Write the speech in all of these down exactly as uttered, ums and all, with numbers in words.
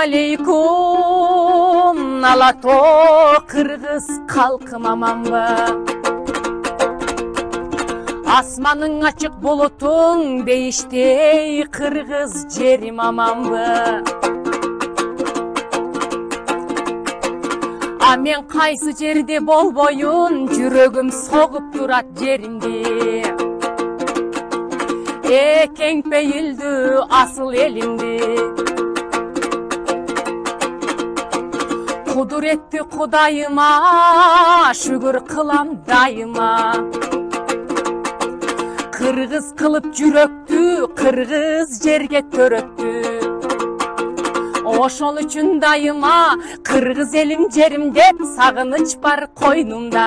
алейкум, Алатоо кыргыз калкым аманбы? Асманың ачык болотуң дейиштей кыргыз жерим аманбы? А мен кайсы жерде болбоюн, жүрөгүм согуп турат жеримди. Э кең пейилдүү асыл элимди. Кудуретті Кудайыма шүгүр кылам дайыма. Кыргыз кылып жүрөктү, кыргыз жерге төрөттү. Ошол үчүн дайыма кыргыз элим жерим деп сагыныч бар койнумда.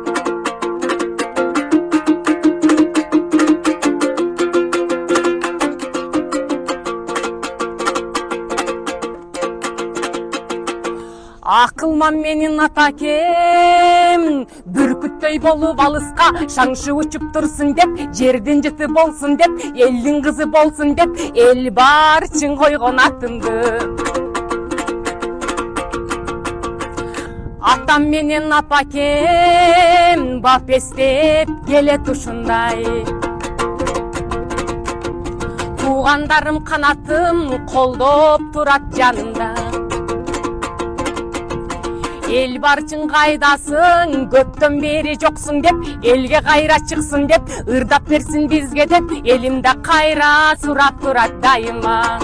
Акылман менин атакем, бүркүттөй болуп алыска шаңшы учуп турсун деп, жердин жыты болсун деп, элдин кызы болсун деп, эл барчын койгон атымды. Атам менен апакем бап эстеп келет ушундай. Туугандарым канатым колдоп турат жанымда. Эл барчын кайдасың, көптөн бери жоксуң деп, элге кайра чыксын деп, ырдап берсин бизге деп, элимде кайра сурап турат дайыма.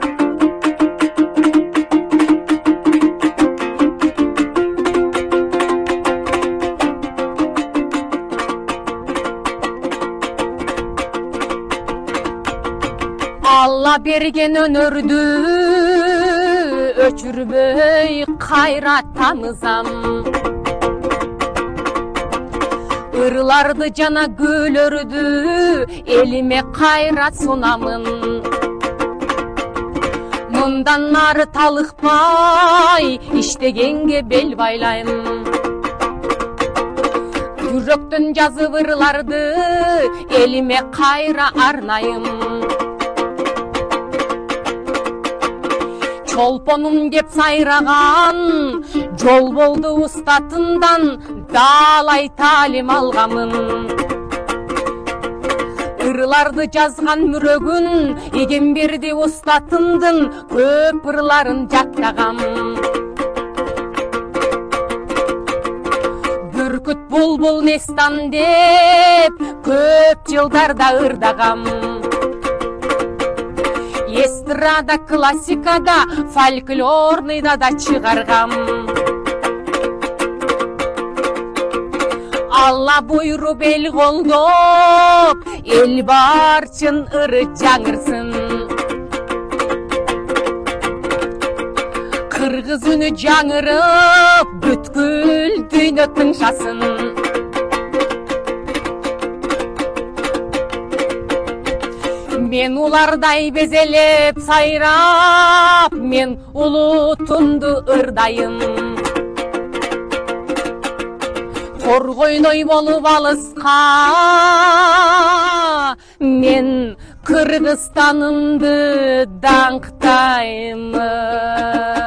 Алла берген өнөрдү өчүрбөй кайра тамызам. Ырларды жана гүлөрдү элиме кайра сунамын. Мындан нары талыкпай иштегенге бел байлайм. Жүрөктөн жазып ырларды элиме кайра арнайым. Чолпонум кеп сайраган, жол болду устатымдан, далай талим алгамын. Ырларды жазган мүрөгүн, эген берди устатымдын, көп ырларын жаттагам. Бүркүт булбул нестан деп, көп жылдарда ырдагам. Эстрада, классикада, фольклорныйда да чыгаргам. Алла буйруп эл колдоп, эл барчын ыры жаңырсын. Кыргыз үнү жаңырып, бүткүл дүйнө тыңшасын. Мен улардай безелеп сайрап, мен улутумду ырдайым. Коргойной болуп алыска, мен Кыргызстанымды даңктаймын.